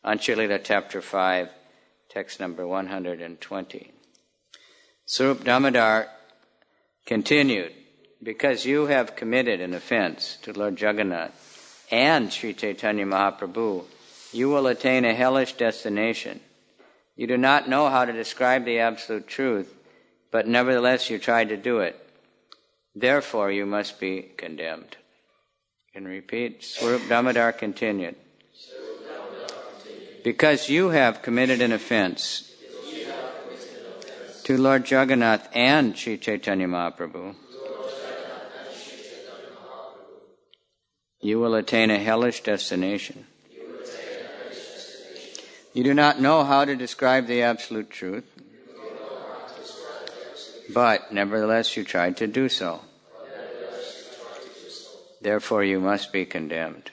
Anchulita chapter 5, text number 120. Sarup Damodar continued, because you have committed an offense to Lord Jagannath and Sri Chaitanya Mahaprabhu, you will attain a hellish destination. You do not know how to describe the absolute truth, but nevertheless you tried to do it. Therefore you must be condemned. You can repeat. Sarup Damodar continued. Because you have committed an offense to Lord Jagannath and Sri Chaitanya Mahaprabhu, you will attain a hellish destination. You do not know how to describe the absolute truth, but nevertheless you tried to do so. Therefore you must be condemned.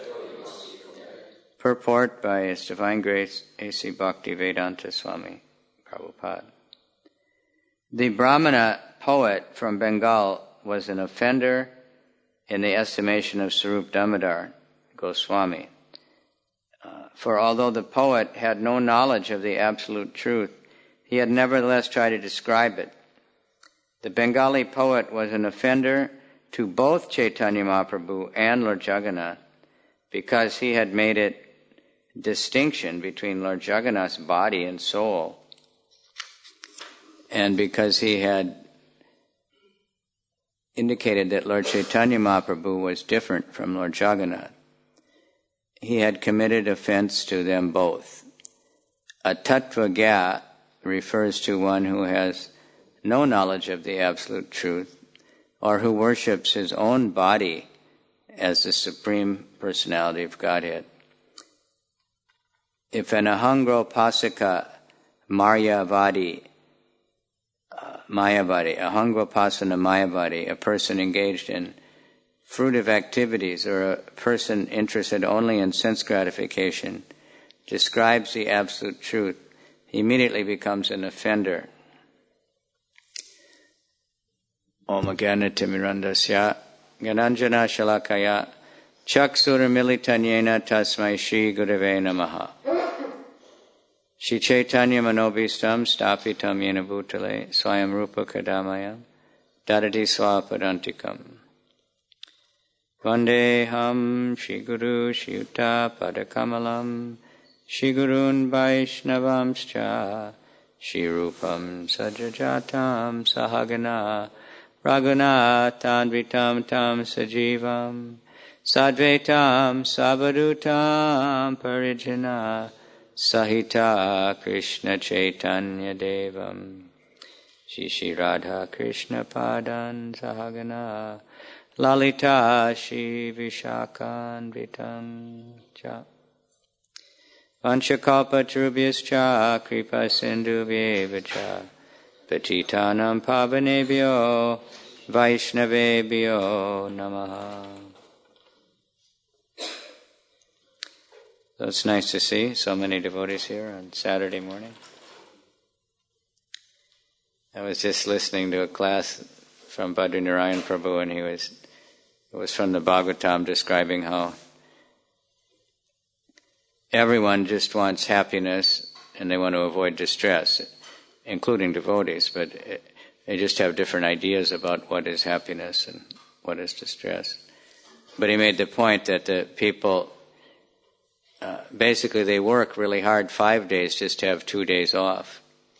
Purport by His Divine Grace A.C. Bhaktivedanta Swami Prabhupada. The Brahmana poet from Bengal was an offender in the estimation of Sarup Damodar Goswami. For although the poet had no knowledge of the absolute truth, he had nevertheless tried to describe it. The Bengali poet was an offender to both Chaitanya Mahaprabhu and Lord Jagannath because he had made it distinction between Lord Jagannath's body and soul, and because he had indicated that Lord Chaitanya Mahaprabhu was different from Lord Jagannath. He had committed offense to them both. A tattvagya refers to one who has no knowledge of the absolute truth or who worships his own body as the Supreme Personality of Godhead. If an ahangropasika Mayavadi, ahangropasana Mayavadi, a person engaged in fruitive activities or a person interested only in sense gratification, describes the absolute truth, he immediately becomes an offender. Om Gyanatimirandasya Gyananjana Shalakaya Chaksuramilitanyena Tasmai Shri Gurave Namaha Shri Chaitanya Manobhistam Stapitam Yena Bhutale Swayam Rupa Kadamaya Dadati Swapadantikam Vandeham Shri Guru Shri Yuta Padakamalam Shri Gurun Vaishnavamscha Shri Rupam Sajajatam Sahagana Raghunathanvitam Tam Sajivam Sadvaitam Savadutam Parijana Sahita Krishna Chaitanya Devam Shri Shri Radha Krishna Padan Sahagana Lalita Shri Vishakanvitam Cha Vanchakalpatarubhyascha Kripa Sindhubhyevacha Patitanam Pavanebhyo Vaishnavebhyo Namaha. So it's nice to see so many devotees here on Saturday morning. I was just listening to a class from Badrinarayan Prabhu, and it was from the Bhagavatam describing how everyone just wants happiness and they want to avoid distress, including devotees, but they just have different ideas about what is happiness and what is distress. But he made the point that the people, basically they work really hard 5 days just to have 2 days off.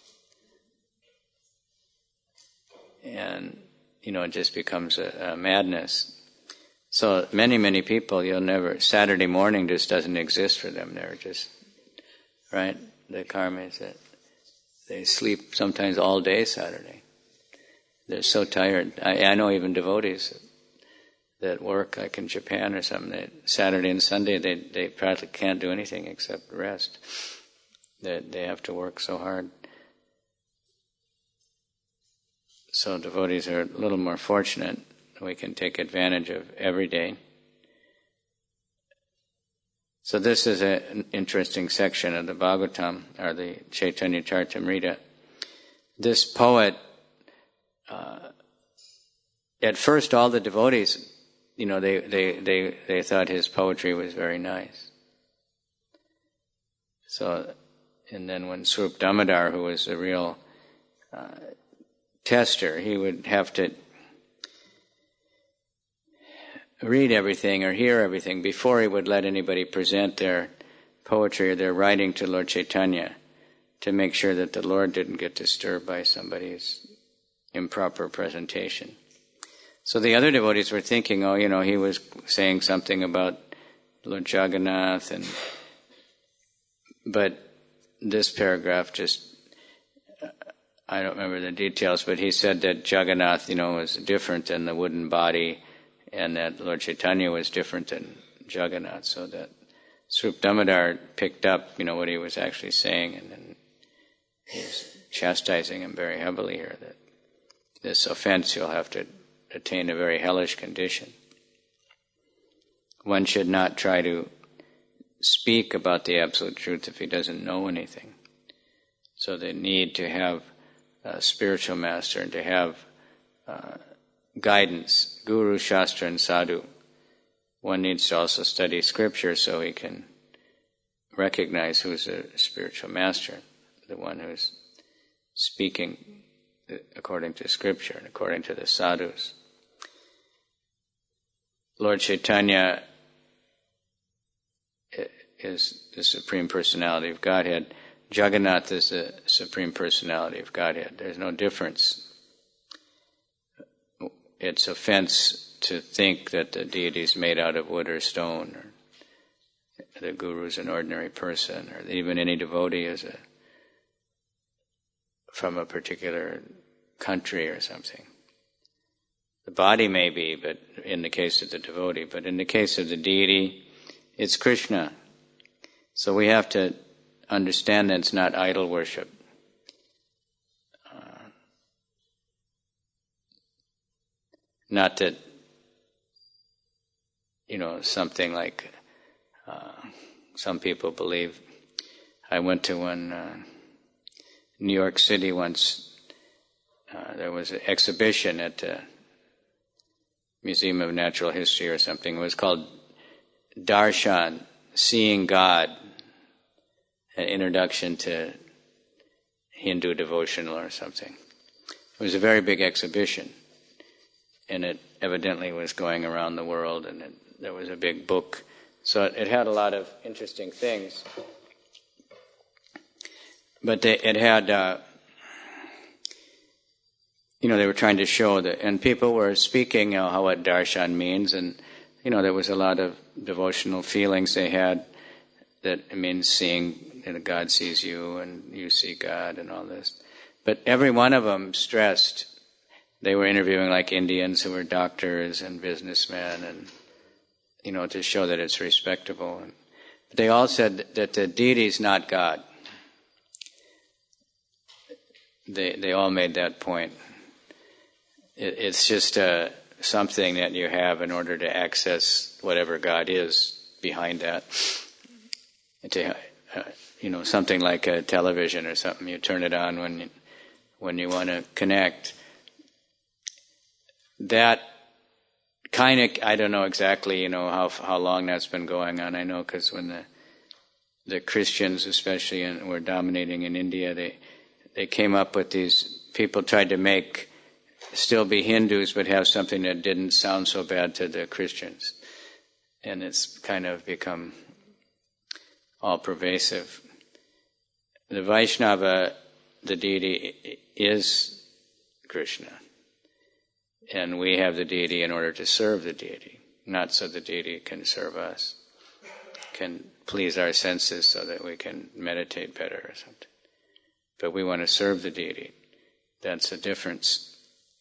And, it just becomes a madness. So many people, Saturday morning just doesn't exist for them. They're just, right? The karma is that they sleep sometimes all day Saturday. They're so tired. I know even devotees that work, like in Japan or something, Saturday and Sunday they practically can't do anything except rest. They have to work so hard. So devotees are a little more fortunate. We can take advantage of every day. So this is an interesting section of the Bhagavatam, or the Chaitanya Charitamrita. This poet, at first all the devotees, they thought his poetry was very nice. So, and then when Swarup Damodar, who was the real tester, he would have to read everything or hear everything before he would let anybody present their poetry or their writing to Lord Chaitanya, to make sure that the Lord didn't get disturbed by somebody's improper presentation. So the other devotees were thinking, he was saying something about Lord Jagannath, but this paragraph I don't remember the details, but he said that Jagannath, was different than the wooden body, and that Lord Chaitanya was different than Jagannath, so that Swarup Damodar picked up, what he was actually saying, and then he's chastising him very heavily here, that this offense you'll have to attain a very hellish condition. One should not try to speak about the Absolute Truth if he doesn't know anything. So they need to have a spiritual master and to have guidance, Guru, Shastra, and Sadhu. One needs to also study Scripture so he can recognize who's a spiritual master, the one who's speaking according to Scripture and according to the sadhus. Lord Chaitanya is the Supreme Personality of Godhead. Jagannath is the Supreme Personality of Godhead. There's no difference. It's offense to think that the deity is made out of wood or stone, or the guru is an ordinary person, or even any devotee is from a particular country or something. The body may be, but in the case of the devotee, but in the case of the deity, it's Krishna. So we have to understand that it's not idol worship. Not that, something like some people believe. I went to one New York City once. There was an exhibition at the Museum of Natural History or something. It was called Darshan, Seeing God, an introduction to Hindu devotional or something. It was a very big exhibition, and it evidently was going around the world, and there was a big book. So it had a lot of interesting things. But it had, they were trying to show that, and people were speaking how what darshan means, and, there was a lot of devotional feelings they had, that it means seeing, God sees you, and you see God, and all this. But every one of them stressed, they were interviewing like Indians who were doctors and businessmen, and, to show that it's respectable. But they all said that the deity is not God. They all made that point. It's just something that you have in order to access whatever God is behind that. Something like a television or something. You turn it on when you want to connect. That kind of, I don't know exactly, how long that's been going on. I know because when the Christians, especially, were dominating in India, they came up with these. People tried to still be Hindus, but have something that didn't sound so bad to the Christians, and it's kind of become all pervasive. The Vaishnava, the deity, is Krishna. And we have the deity in order to serve the deity, not so the deity can serve us, can please our senses so that we can meditate better or something. But we want to serve the deity. That's the difference.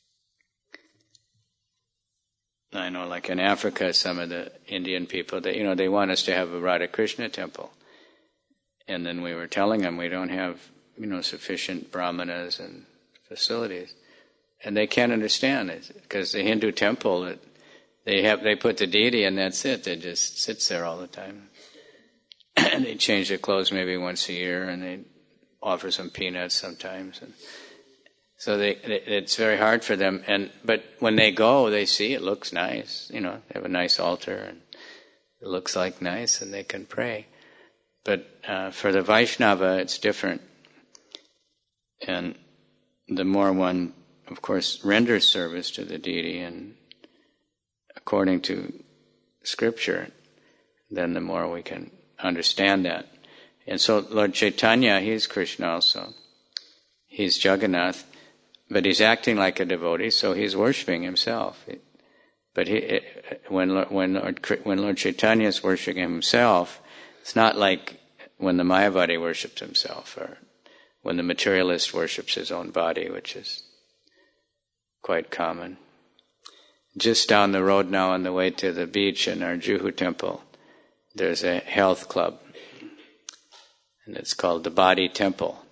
I know, like in Africa, some of the Indian people, they want us to have a Radha Krishna temple. And then we were telling them we don't have, sufficient brahmanas and facilities. And they can't understand it, because the Hindu temple, they put the deity and that's it. It just sits there all the time. And they change their clothes maybe once a year, and they offer some peanuts sometimes. And so it's very hard for them. But when they go, they see it looks nice. They have a nice altar, and it looks like nice, and they can pray. But for the Vaishnava, it's different. And the more one, of course, renders service to the deity and according to Scripture, then the more we can understand that. And so Lord Chaitanya, he's Krishna also. He's Jagannath, but he's acting like a devotee, so he's worshiping himself. But when Lord Chaitanya is worshiping himself, it's not like when the Mayavadi worships himself, or when the materialist worships his own body, which is quite common. Just down the road now on the way to the beach in our Juhu temple, there's a health club, and it's called the Body Temple.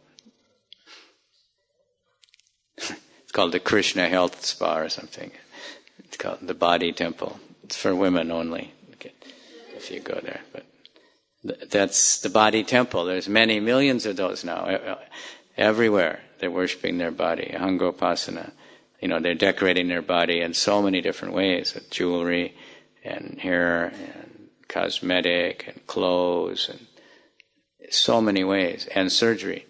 It's called the Krishna Health Spa or something. It's called the Body Temple. It's for women only, if you go there. But that's the Body Temple. There's many millions of those now. Everywhere they're worshiping their body, Ahangopasana. They're decorating their body in so many different ways, with jewelry and hair and cosmetic and clothes and so many ways, and surgery.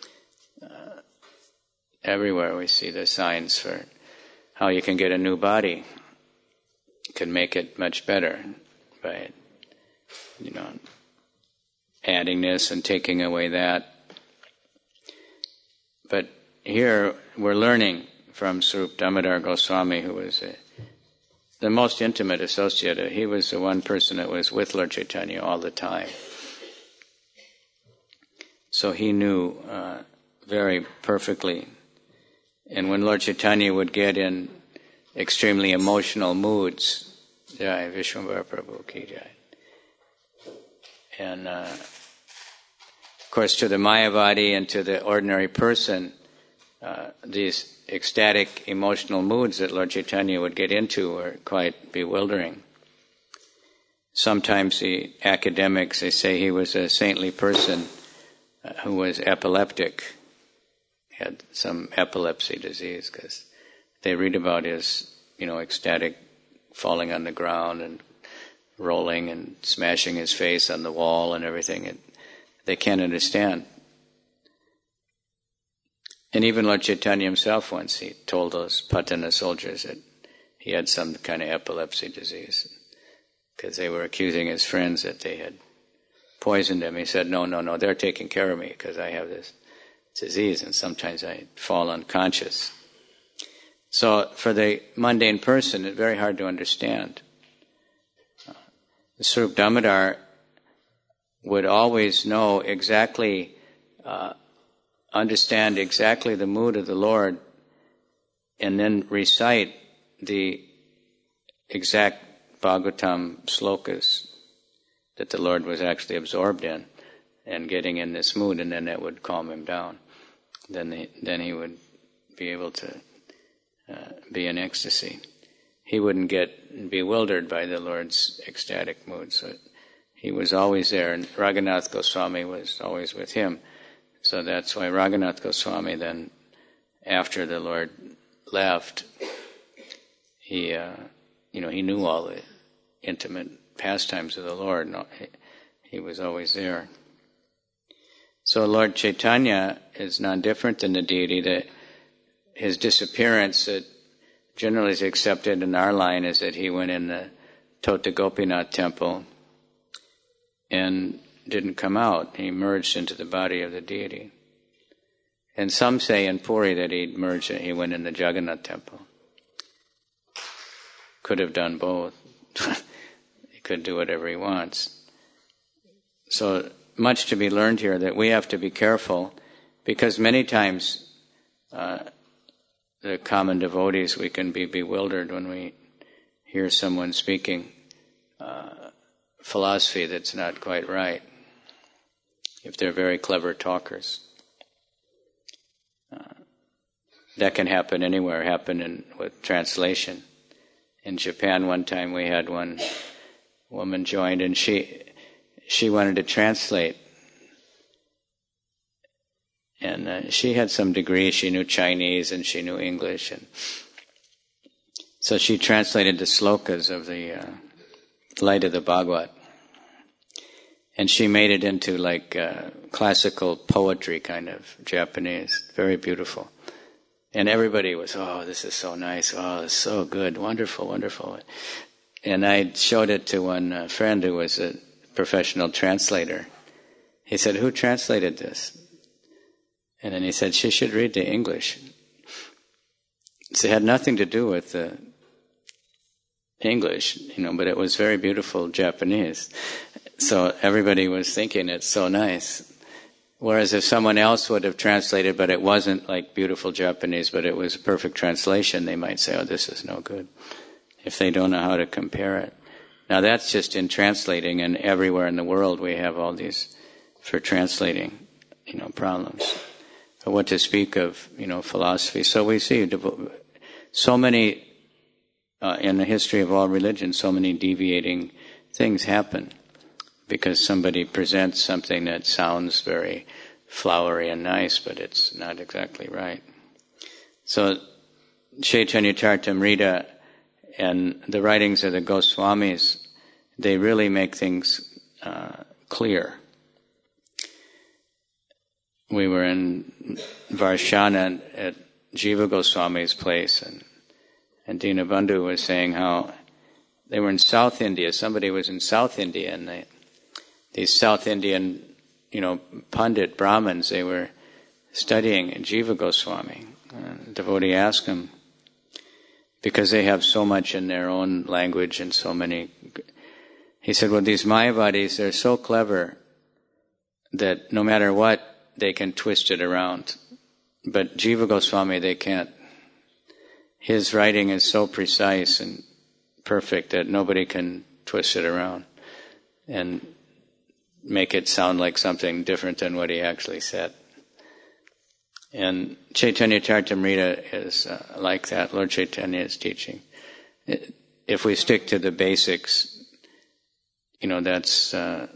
Everywhere we see the signs for how you can get a new body. You can make it much better by, adding this and taking away that. But here we're learning from Swarup Damodar Goswami, who was the most intimate associate. He was the one person that was with Lord Chaitanya all the time. So he knew very perfectly. And when Lord Chaitanya would get in extremely emotional moods, Jai Vishwambara Prabhu Ki Jai. And of course, to the Mayavadi and to the ordinary person, these ecstatic emotional moods that Lord Chaitanya would get into were quite bewildering. Sometimes the academics, they say he was a saintly person who was epileptic, had some epilepsy disease, because they read about his, ecstatic falling on the ground and rolling and smashing his face on the wall and everything. They can't understand. And even Lord Chaitanya himself once, he told those Patana soldiers that he had some kind of epilepsy disease, because they were accusing his friends that they had poisoned him. He said, no, they're taking care of me because I have this disease and sometimes I fall unconscious. So for the mundane person, it's very hard to understand. Swarup Damodar would always know exactly, understand exactly the mood of the Lord, and then recite the exact Bhagavatam slokas that the Lord was actually absorbed in, and getting in this mood, and then that would calm him down. Then he would be able to be in ecstasy. He wouldn't get bewildered by the Lord's ecstatic mood. So he was always there, and Raghunath Goswami was always with him. So that's why Raghunath Goswami then, after the Lord left, he knew all the intimate pastimes of the Lord. And he was always there. So Lord Chaitanya is not different than the deity. That his disappearance, that generally is accepted in our line, is that he went in the Tota Gopinath temple and didn't come out. He merged into the body of the deity. And some say in Puri that he went in the Jagannath temple. Could have done both. He could do whatever he wants. So much to be learned here, that we have to be careful, because many times the common devotees, we can be bewildered when we hear someone speaking philosophy that's not quite right, if they're very clever talkers. That can happen anywhere, with translation. In Japan one time we had one woman joined, and she wanted to translate. And she had some degree, she knew Chinese and she knew English. And so she translated the slokas of the Light of the Bhagavad. And she made it into like classical poetry kind of Japanese. Very beautiful. And everybody was, oh, this is so nice. Oh, it's so good. Wonderful, wonderful. And I showed it to one friend who was a professional translator. He said, who translated this? And then he said, she should read the English. So it had nothing to do with the English, but it was very beautiful Japanese. So everybody was thinking it's so nice. Whereas if someone else would have translated, but it wasn't like beautiful Japanese, but it was a perfect translation, they might say, oh, this is no good, if they don't know how to compare it. Now that's just in translating, and everywhere in the world we have all these for translating, problems. But what to speak of, philosophy. So we see so many, in the history of all religions, so many deviating things happen because somebody presents something that sounds very flowery and nice, but it's not exactly right. So Chaitanya Charitamrita and the writings of the Goswamis, they really make things clear. We were in Varshana at Jiva Goswami's place, and Dinabandhu was saying how they were in South India. Somebody was in South India, and these South Indian, Pandit Brahmins, they were studying Jiva Goswami. The devotee asked him, because they have so much in their own language and so many. He said, well, these Mayavadis, they're so clever that no matter what, they can twist it around. But Jiva Goswami, they can't. His writing is so precise and perfect that nobody can twist it around and make it sound like something different than what he actually said. And Chaitanya Charitamrita is like that. Lord Chaitanya is teaching. If we stick to the basics, that's...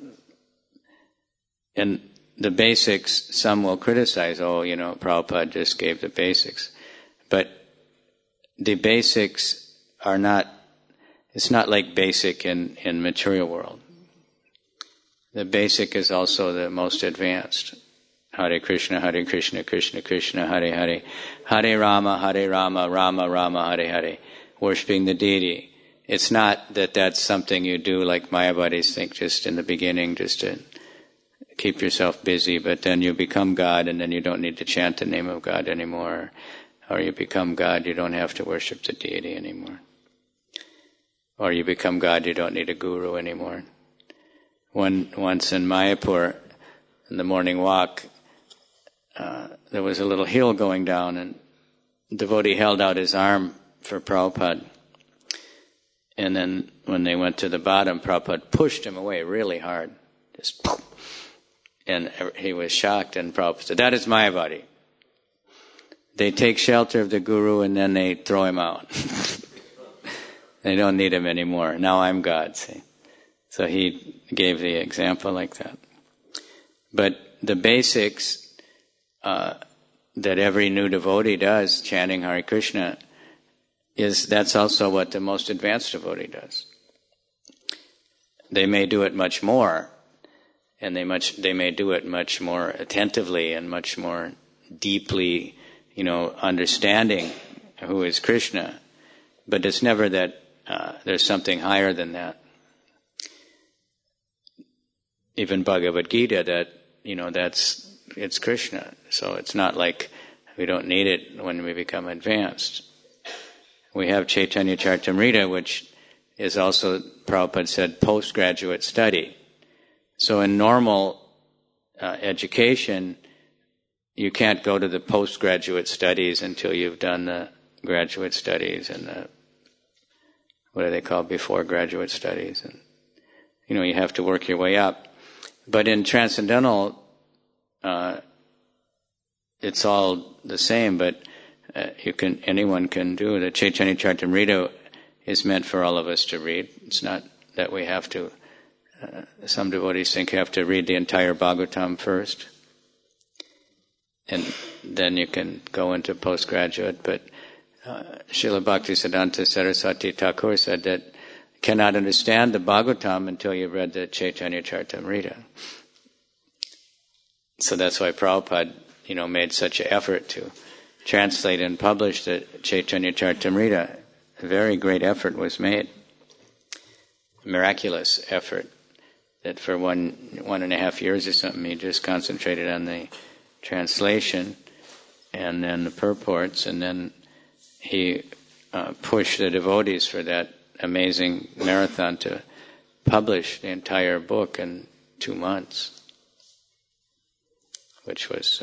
and the basics, some will criticize, Prabhupada just gave the basics. But the basics are not, it's not like basic in material world. The basic is also the most advanced. Hare Krishna, Krishna Krishna, Hare Hare. Hare Rama, Rama Rama, Hare Hare. Worshipping the deity. It's not that that's something you do like Mayavadis think just in the beginning, just to keep yourself busy, but then you become God and then you don't need to chant the name of God anymore. Or you become God, you don't have to worship the deity anymore. Or you become God, you don't need a guru anymore. Once in Mayapur, in the morning walk, there was a little hill going down, and the devotee held out his arm for Prabhupada. And then when they went to the bottom, Prabhupada pushed him away really hard. Just poof. And he was shocked, and Prabhupada said, that is Mayavadi. They take shelter of the guru and then they throw him out. They don't need him anymore. Now I'm God, see. So he gave the example like that. But the basics that every new devotee does, chanting Hare Krishna, that's also what the most advanced devotee does. They may do it much more, and they may do it much more attentively and much more deeply, understanding who is Krishna. But it's never that there's something higher than that. Even Bhagavad Gita, that it's Krishna. So it's not like we don't need it when we become advanced. We have Chaitanya Charitamrita, which is also, Prabhupada said, postgraduate study. So in normal education, you can't go to the postgraduate studies until you've done the graduate studies and the, what are they called, before graduate studies. And, you have to work your way up. But in transcendental, it's all the same, but anyone can do it. Chaitanya Charitamrita is meant for all of us to read. It's not that we have to, some devotees think you have to read the entire Bhagavatam first, and then you can go into postgraduate. But Srila Bhaktisiddhanta Saraswati Thakur said that cannot understand the Bhagavatam until you've read the Chaitanya Charitamrita. So that's why Prabhupada, made such an effort to translate and publish the Chaitanya Charitamrita. A very great effort was made. A miraculous effort that for 1.5 years or something, he just concentrated on the translation and then the purports, and then he pushed the devotees for that amazing marathon to publish the entire book in 2 months, which was,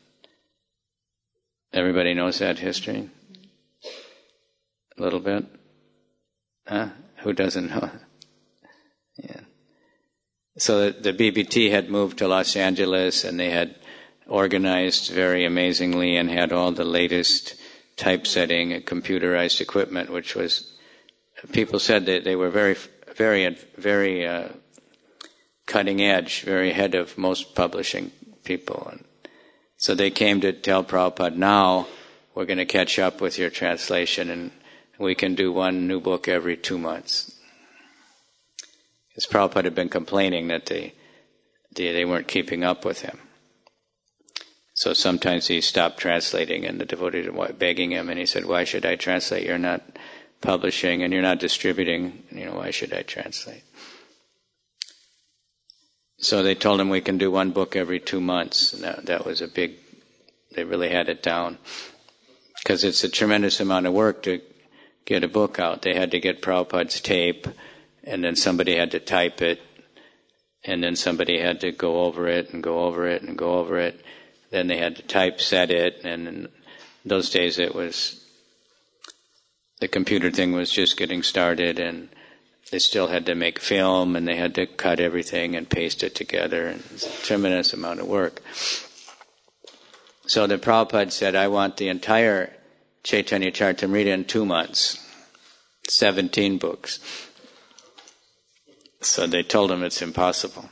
everybody knows that history? A little bit? Huh? Who doesn't know? Yeah. So the BBT had moved to Los Angeles, and they had organized very amazingly and had all the latest typesetting and computerized equipment, which was, people said that they were very, very, very cutting edge, very ahead of most publishing people. And so they came to tell Prabhupada, now we're going to catch up with your translation, and we can do one new book every 2 months. Because Prabhupada had been complaining that they weren't keeping up with him. So sometimes he stopped translating, and the devotees were begging him, and he said, why should I translate? You're not publishing and you're not distributing. Why should I translate? So they told him we can do one book every 2 months. And that was a big, they really had it down. Because it's a tremendous amount of work to get a book out. They had to get Prabhupada's tape, and then somebody had to type it, and then somebody had to go over it and go over it and go over it. Then they had to typeset it, and in those days it was, the computer thing was just getting started, and they still had to make film, and they had to cut everything and paste it together, and it's a tremendous amount of work. So the Prabhupada said, I want the entire Chaitanya Charitamrita in 2 months, 17 books. So they told him it's impossible.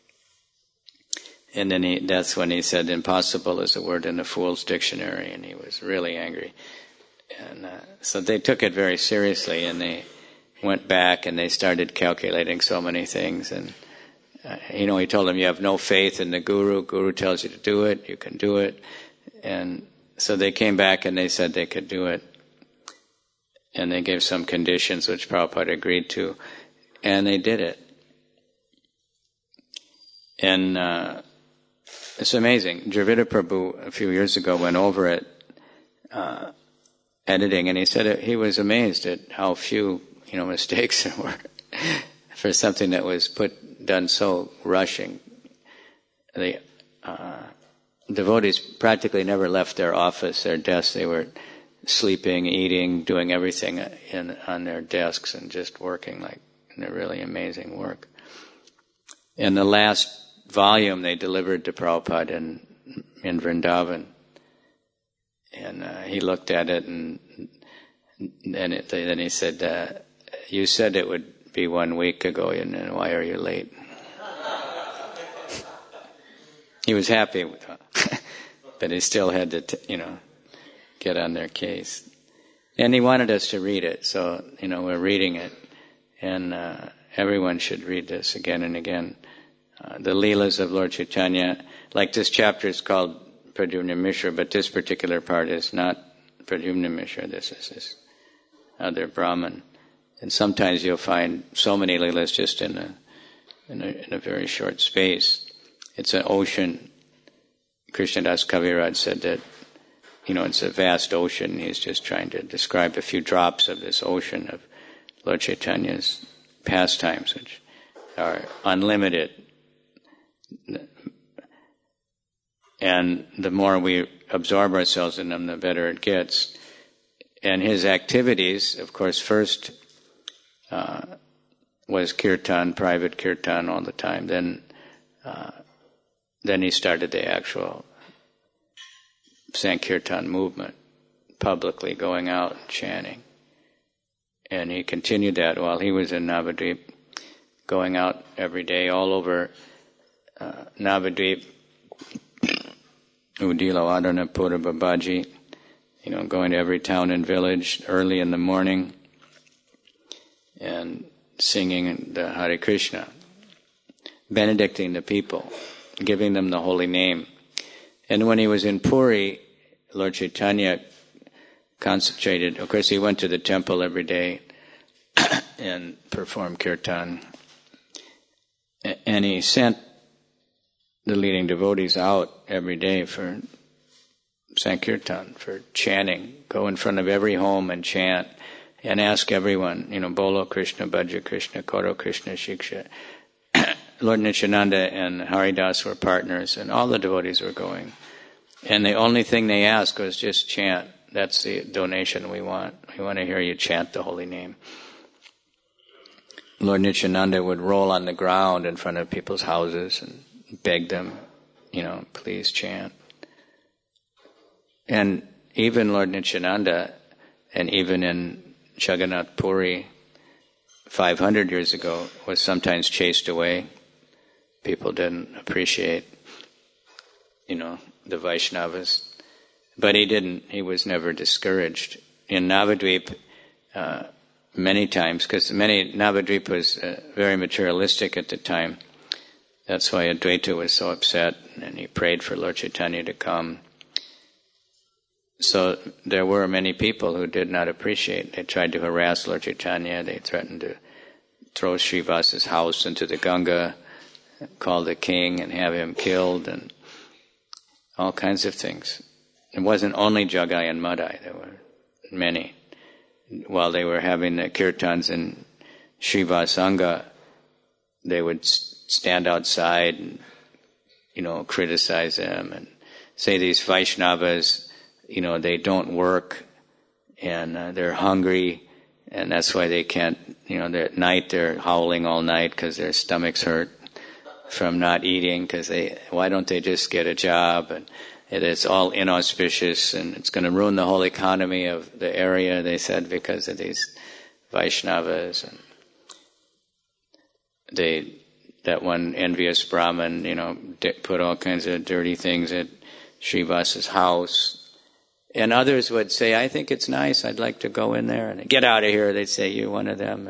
And then that's when he said, impossible is a word in the Fool's Dictionary, and he was really angry. And so they took it very seriously, and they went back and they started calculating so many things. And, he told them, you have no faith in the Guru. Guru tells you to do it, you can do it. And so they came back and they said they could do it. And they gave some conditions which Prabhupada agreed to. And they did it. And it's amazing. Dravida Prabhu a few years ago went over it, editing, and he said he was amazed at how few, mistakes there were for something that was done so rushing. The devotees practically never left their office, their desk. They were sleeping, eating, doing everything on their desks and just working like in a really amazing work. In the last volume they delivered to Prabhupada in Vrindavan, and he looked at it, and then he said, you said it would be 1 week ago, and why are you late? He was happy with it, but he still had to get on their case. And he wanted us to read it, so we're reading it, and everyone should read this again and again. The Leelas of Lord Chaitanya, like this chapter is called Pradyumna Mishra, but this particular part is not Pradyumna Mishra, this is this other Brahman. And sometimes you'll find so many Leelas just in a very short space. It's an ocean. Krishnadas Kaviraj said that, it's a vast ocean. He's just trying to describe a few drops of this ocean of Lord Chaitanya's pastimes, which are unlimited. And the more we absorb ourselves in them, the better it gets. And his activities, of course, first was kirtan, private kirtan all the time. Then he started the actual Sankirtan movement, publicly going out and chanting. And he continued that while he was in Navadvip, going out every day all over Navadvip, Udilo, Adana, Pura, Babaji, going to every town and village early in the morning and singing the Hare Krishna, benedicting the people, giving them the holy name. And when he was in Puri, Lord Chaitanya concentrated. Of course, he went to the temple every day and performed kirtan. And he sent the leading devotees out every day for Sankirtan, for chanting. Go in front of every home and chant and ask everyone, Bolo Krishna, Bhaja Krishna, Koro Krishna, Shiksha. Lord Nityananda and Haridas were partners, and all the devotees were going. And the only thing they asked was just chant. That's the donation we want. We want to hear you chant the holy name. Lord Nityananda would roll on the ground in front of people's houses and beg them, please chant. And even Lord Nityananda, and even in Jagannath Puri 500 years ago, was sometimes chased away. People didn't appreciate, the Vaishnavas. But he didn't. He was never discouraged. In Navadvip, many times, because Navadvip was very materialistic at the time. That's why Advaita was so upset, and he prayed for Lord Chaitanya to come. So there were many people who did not appreciate. They tried to harass Lord Chaitanya. They threatened to throw Srivasa's house into the Ganga, call the king and have him killed, and all kinds of things. It wasn't only Jagai and Madai. There were many. While they were having the kirtans in Srivasanga, they would stand outside and, criticize them and say these Vaishnavas, they don't work and they're hungry, and that's why they can't, at night they're howling all night because their stomachs hurt from not eating, because why don't they just get a job? And it's all inauspicious, and it's going to ruin the whole economy of the area, they said, because of these Vaishnavas. And that one envious Brahmin, put all kinds of dirty things at Srivasa's house. And others would say, I think it's nice, I'd like to go in there. And get out of here, they'd say, you're one of them.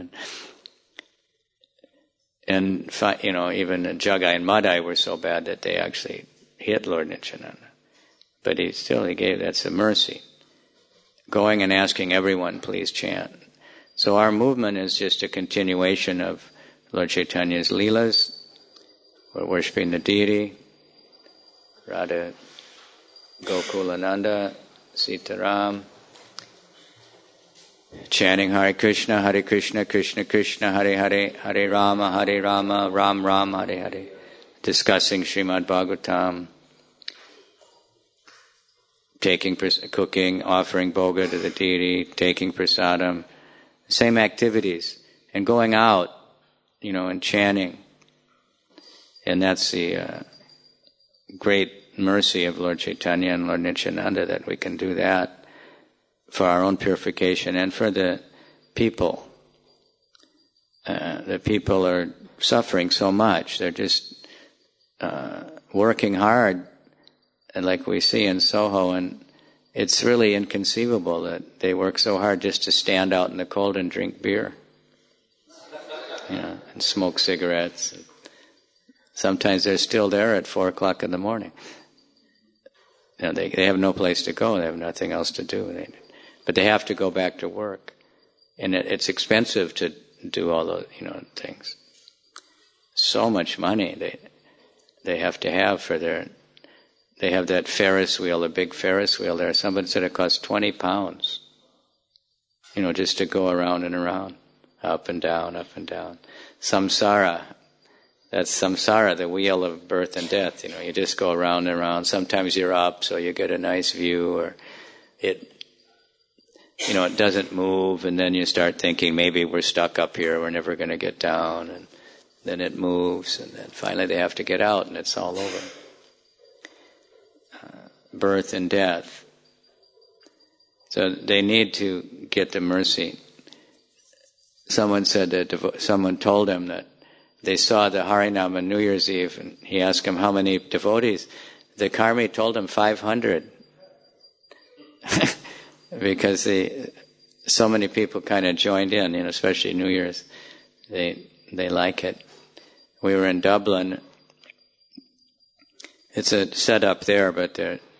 And even Jagai and Madai were so bad that they actually hit Lord Nityananda. But he gave, that's a mercy. Going and asking everyone, please chant. So our movement is just a continuation of Lord Chaitanya's Leelas. We're worshipping the deity, Radha Gokulananda, Sitaram, chanting Hare Krishna, Krishna Krishna, Hare Hare, Hare Rama, Ram Ram, Hare Hare, discussing Srimad Bhagavatam, cooking, offering bhoga to the deity, taking prasadam, same activities, and going out, and chanting. And that's the great mercy of Lord Chaitanya and Lord Nityananda, that we can do that for our own purification and for the people. The people are suffering so much. They're just working hard, and like we see in Soho, and it's really inconceivable that they work so hard just to stand out in the cold and drink beer, and smoke cigarettes. Sometimes they're still there at 4 o'clock in the morning. They have no place to go. They have nothing else to do. But they have to go back to work, and it's expensive to do all those things. So much money they have to have for their. They have that Ferris wheel, a big Ferris wheel there. Somebody said it costs 20 pounds. Just to go around and around, up and down, up and down. Samsara. That's samsara, the wheel of birth and death. You just go around and around. Sometimes you're up, so you get a nice view, or it doesn't move, and then you start thinking, maybe we're stuck up here, we're never going to get down, and then it moves, and then finally they have to get out, and it's all over. Birth and death. So they need to get the mercy. Someone said that someone told him that they saw the Harinam on New Year's Eve, and he asked him how many devotees. The Karmi told him 500. Because so many people kind of joined in, especially New Year's. They like it. We were in Dublin. It's a setup there, but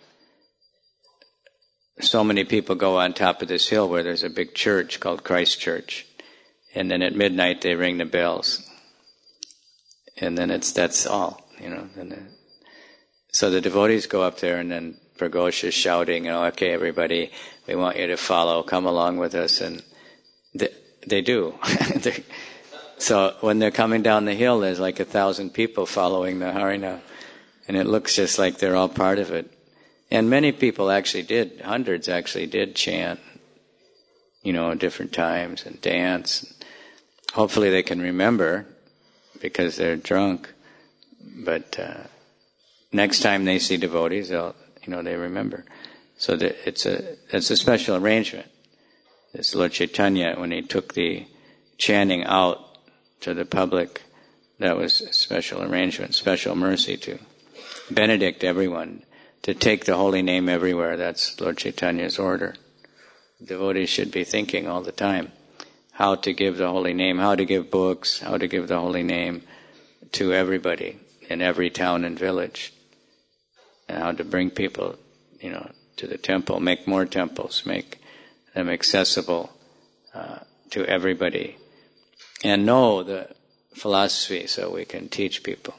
so many people go on top of this hill where there's a big church called Christ Church, and then at midnight they ring the bells, and then that's all, so the devotees go up there, and then Pragosh is shouting, okay, everybody, we want you to follow, come along with us, and they do. So when they're coming down the hill, there's like 1,000 people following the Harinam, and it looks just like they're all part of it. And many people hundreds actually did chant, at different times and dance. Hopefully they can remember because they're drunk. But next time they see devotees, they remember. So it's a special arrangement. This Lord Chaitanya, when he took the chanting out to the public, that was a special arrangement, special mercy to benedict everyone, to take the holy name everywhere. That's Lord Chaitanya's order. Devotees should be thinking all the time how to give the holy name, how to give books, how to give the holy name to everybody in every town and village, and how to bring people, to the temple, make more temples, make them accessible to everybody, and know the philosophy so we can teach people.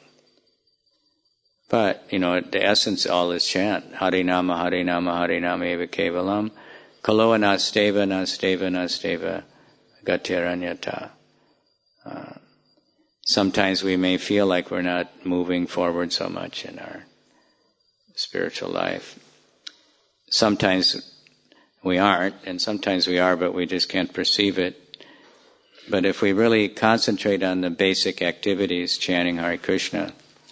But, the essence all is chant. Harinama, Harinama, Harinama eva kevalam. Kaloa nasteva, nasteva, nasteva, gatiranyata. Sometimes we may feel like we're not moving forward so much in our spiritual life. Sometimes we aren't, and sometimes we are, but we just can't perceive it. But if we really concentrate on the basic activities, chanting Hare Krishna,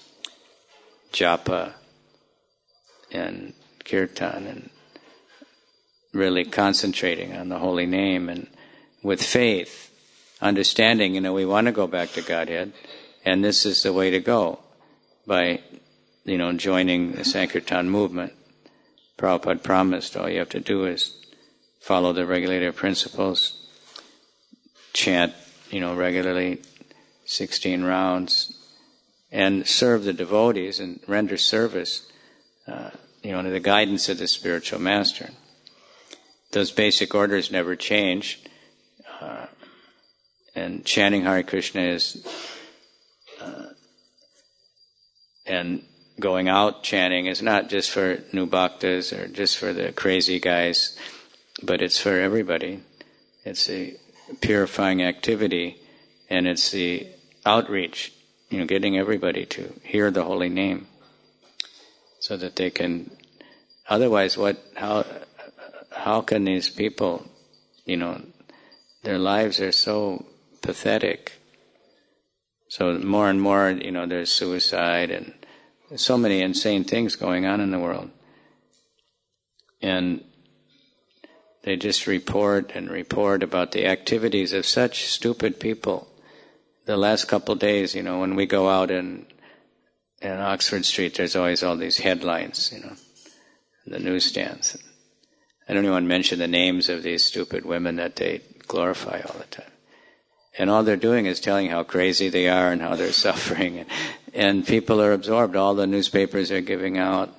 japa, and kirtan, and really concentrating on the holy name, and with faith, understanding, we want to go back to Godhead, and this is the way to go, by, joining the Sankirtan movement. Prabhupada promised all you have to do is follow the regulative principles, chant, regularly, 16 rounds, and serve the devotees and render service, to the guidance of the spiritual master. Those basic orders never change, and chanting Hare Krishna is, and going out chanting is not just for new bhaktas or just for the crazy guys, but it's for everybody. It's a purifying activity, and it's the outreach, getting everybody to hear the holy name, so that they can. Otherwise, how can these people, their lives are so pathetic. So more and more, there's suicide and so many insane things going on in the world. And they just report about the activities of such stupid people. The last couple of days, when we go out in Oxford Street, there's always all these headlines, in the newsstands. I don't even mention the names of these stupid women that they glorify all the time. And all they're doing is telling how crazy they are and how they're suffering. And people are absorbed. All the newspapers are giving out.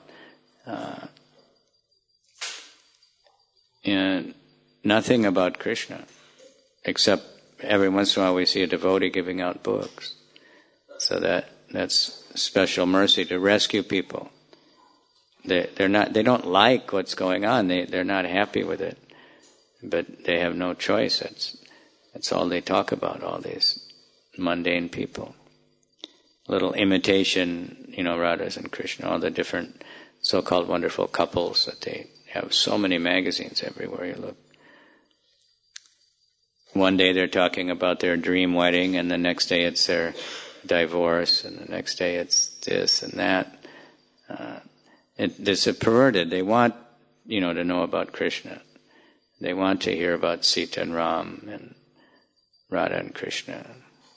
And nothing about Krishna, except every once in a while we see a devotee giving out books. So that's special mercy to rescue people. They don't like what's going on. They're not happy with it, but they have no choice. That's all they talk about. All these mundane people, little imitation, Radhas and Krishna, all the different so-called wonderful couples that they have. So many magazines everywhere you look. One day they're talking about their dream wedding, and the next day it's their divorce, and the next day it's this and that. It's perverted. They want, to know about Krishna. They want to hear about Sita and Ram and Radha and Krishna.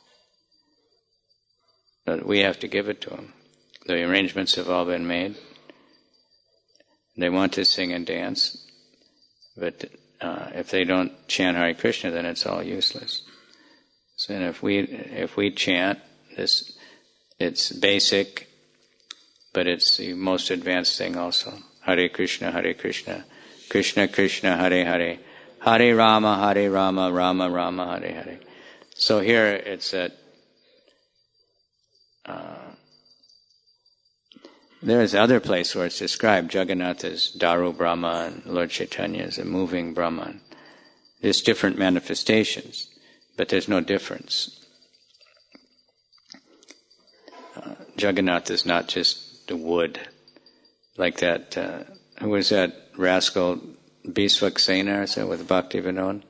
But we have to give it to them. The arrangements have all been made. They want to sing and dance, but if they don't chant Hare Krishna, then it's all useless. So and if we chant this, it's basic, but it's the most advanced thing also. Hare Krishna, Krishna Krishna, Hare Hare, Hare Rama, Rama Rama, Hare Hare. So here it's that there's other place where it's described. Jagannath is Daru Brahma and Lord Chaitanya is a moving Brahman. There's different manifestations, but there's no difference. Jagannath is not just the wood, like that. Who was that rascal Biswaksena, is that with Bhaktivinoda?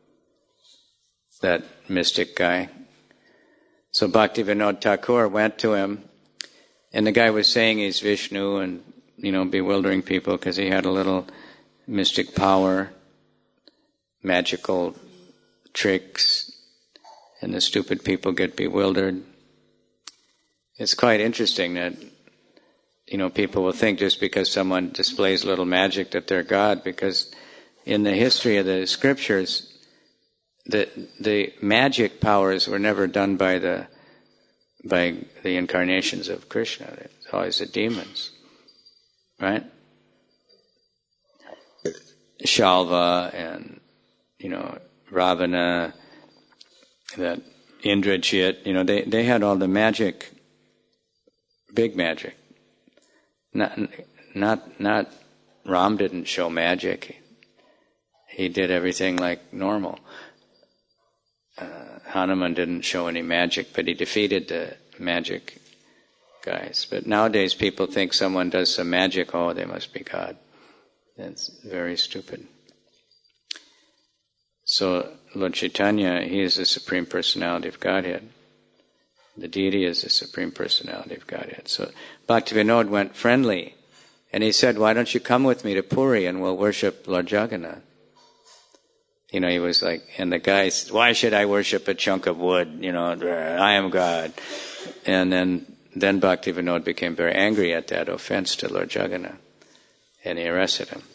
That mystic guy. So Bhaktivinoda Thakur went to him, and the guy was saying he's Vishnu and, bewildering people because he had a little mystic power, magical tricks, and the stupid people get bewildered. It's quite interesting that, people will think just because someone displays a little magic that they're God, because in the history of the scriptures, the magic powers were never done by the incarnations of Krishna. It's always the demons, right? Shalva and, Ravana, that Indrajit, they had all the magic, big magic. Not Ram didn't show magic. He did everything like normal. Hanuman didn't show any magic, but he defeated the magic guys. But nowadays people think someone does some magic, they must be God. That's very stupid. So Lord Chaitanya, he is the Supreme Personality of Godhead. The deity is the Supreme Personality of Godhead. So Bhaktivinoda went friendly, and he said, why don't you come with me to Puri and we'll worship Lord Jagannath? He was like, and the guy said, why should I worship a chunk of wood? I am God. And then Bhaktivinoda became very angry at that offense to Lord Jagannath, and he arrested him.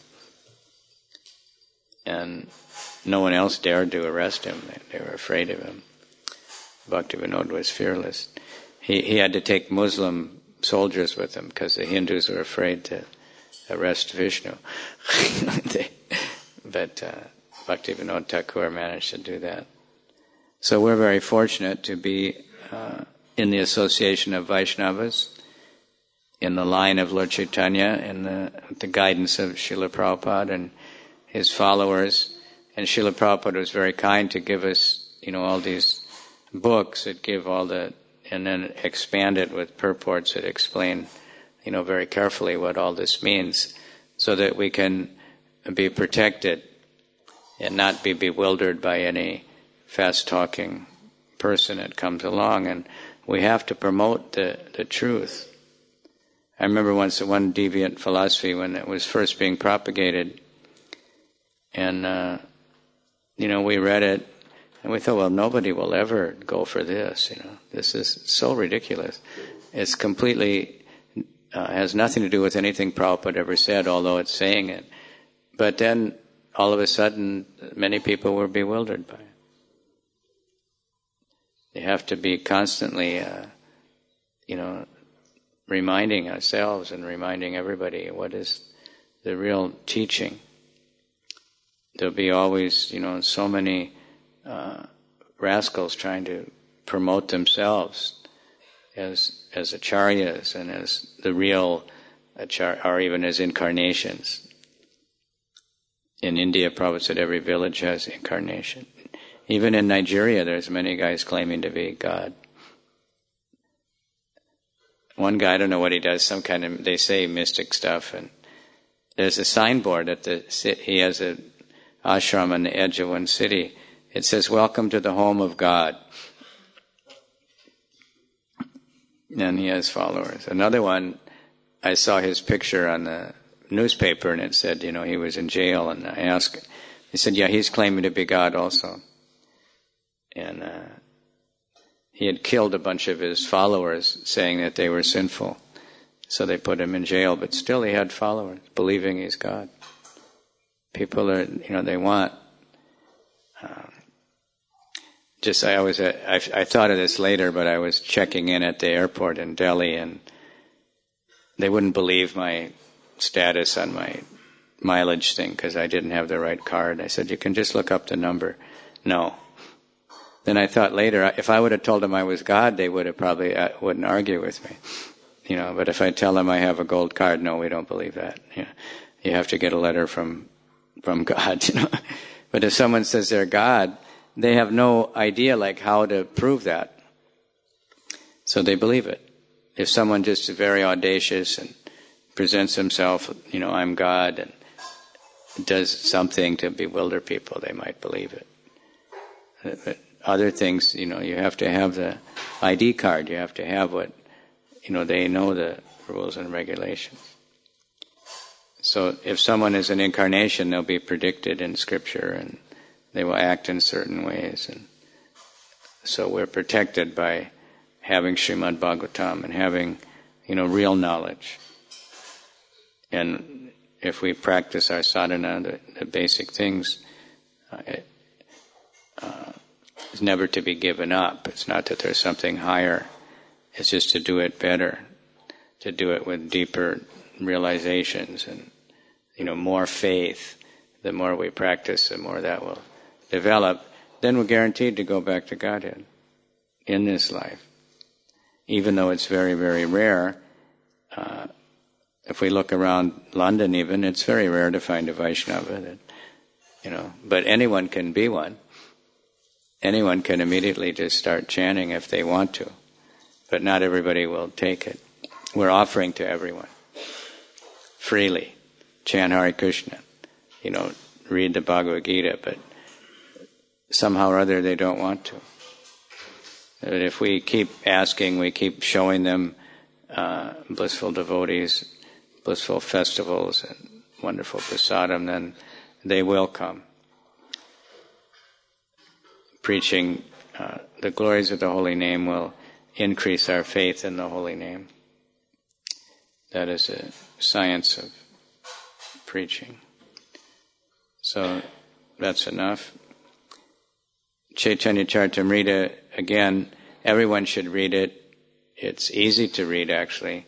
And no one else dared to arrest him. They were afraid of him. Bhaktivinoda was fearless. He had to take Muslim soldiers with him because the Hindus were afraid to arrest Vishnu. But Bhaktivinoda Thakur managed to do that. So we're very fortunate to be in the association of Vaishnavas, in the line of Lord Chaitanya, in the guidance of Srila Prabhupada and his followers. And Srila Prabhupada was very kind to give us, all these books that give and then expand it with purports that explain, very carefully what all this means, so that we can be protected and not be bewildered by any fast-talking person that comes along. And we have to promote the truth. I remember once one deviant philosophy when it was first being propagated, and we read it, and we thought, well, nobody will ever go for this. This is so ridiculous. It's completely has nothing to do with anything Prabhupada ever said, although it's saying it. But then all of a sudden, many people were bewildered by it. You have to be constantly, reminding ourselves and reminding everybody what is the real teaching. There'll be always, so many rascals trying to promote themselves as acharyas and as the real acharya, or even as incarnations. In India, Prabhupada said every village has incarnation. Even in Nigeria, there's many guys claiming to be God. One guy, I don't know what he does, they say mystic stuff, and there's a signboard he has a ashram on the edge of one city. It says, "Welcome to the home of God." And he has followers. Another one, I saw his picture on the newspaper, and it said, he was in jail, and I asked, he said, yeah, he's claiming to be God also. And he had killed a bunch of his followers, saying that they were sinful. So they put him in jail, but still he had followers, believing he's God. People are, they want I thought of this later, but I was checking in at the airport in Delhi, and they wouldn't believe my status on my mileage thing because I didn't have the right card. I said, you can just look up the number. No. Then I thought later, if I would have told them I was God, they would have probably wouldn't argue with me. But if I tell them I have a gold card, no, we don't believe that. You have to get a letter from God. But if someone says they're God, they have no idea how to prove that. So they believe it. If someone just is very audacious and presents himself, I'm God, and does something to bewilder people, they might believe it. But other things, you have to have the ID card. You have to have what, they know the rules and regulations. So if someone is an incarnation, they'll be predicted in Scripture, and they will act in certain ways. And so we're protected by having Srimad Bhagavatam and having, real knowledge. And if we practice our sadhana, the basic things, it's never to be given up. It's not that there's something higher. It's just to do it better, to do it with deeper realizations and, more faith. The more we practice, the more that will develop. Then we're guaranteed to go back to Godhead in this life. Even though it's very, very rare, if we look around London even, it's very rare to find a Vaishnava but anyone can be one. Anyone can immediately just start chanting if they want to, but not everybody will take it. We're offering to everyone freely. Chant Hare Krishna, read the Bhagavad Gita, but somehow or other they don't want to. But if we keep asking, we keep showing them blissful devotees, blissful festivals, and wonderful prasadam, then they will come. Preaching the glories of the holy name will increase our faith in the holy name. That is a science of preaching. So that's enough. Chaitanya Charitamrita, again, everyone should read it. It's easy to read, actually.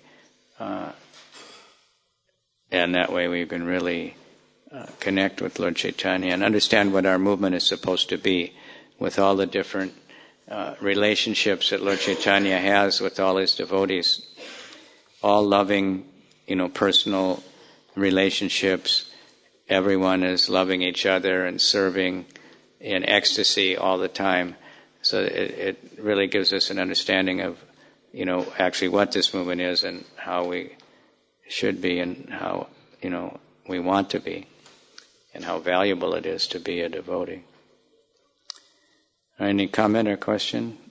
And that way we can really connect with Lord Chaitanya and understand what our movement is supposed to be, with all the different relationships that Lord Chaitanya has with all his devotees. All loving, personal relationships. Everyone is loving each other and serving in ecstasy all the time. So it really gives us an understanding of, actually what this movement is and how we should be and how, we want to be and how valuable it is to be a devotee. Any comment or question?